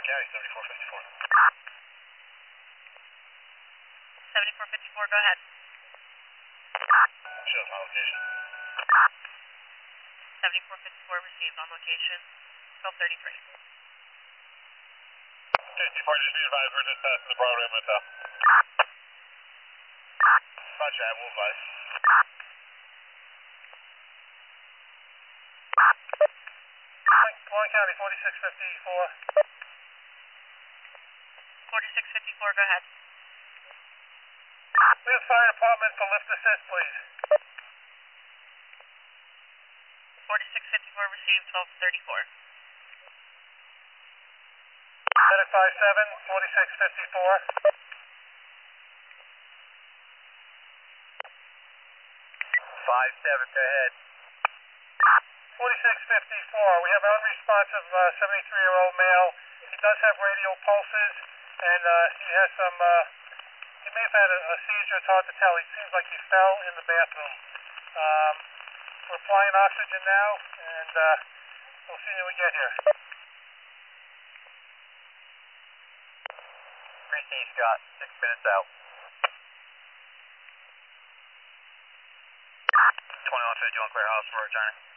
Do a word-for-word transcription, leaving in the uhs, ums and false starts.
County, seventy-four fifty-four. seventy-four fifty-four, go ahead. Shows my location. seventy-four fifty-four received on location, twelve thirty-three. Okay, T four, just be advised, we're just passing the Broadway Motel. Roger, I will advise. Warren County, forty-six fifty-four. forty-six fifty-four, go ahead. We have fire department for lift assist, please. forty-six fifty-four received, twelve thirty-four. Medic five seven, forty-six fifty-four. five seven, go ahead. forty-six fifty-four, we have an unresponsive uh, seventy-three-year-old male. He does have radial pulses, and uh, he has some, uh, he may have had a, a seizure, it's hard to tell. He seems like he fell in the bathroom. Um, we're applying oxygen now, and uh, we'll see when we get here. Receive, Scott, six minutes out. twenty-one fifty-one, clear house for returning.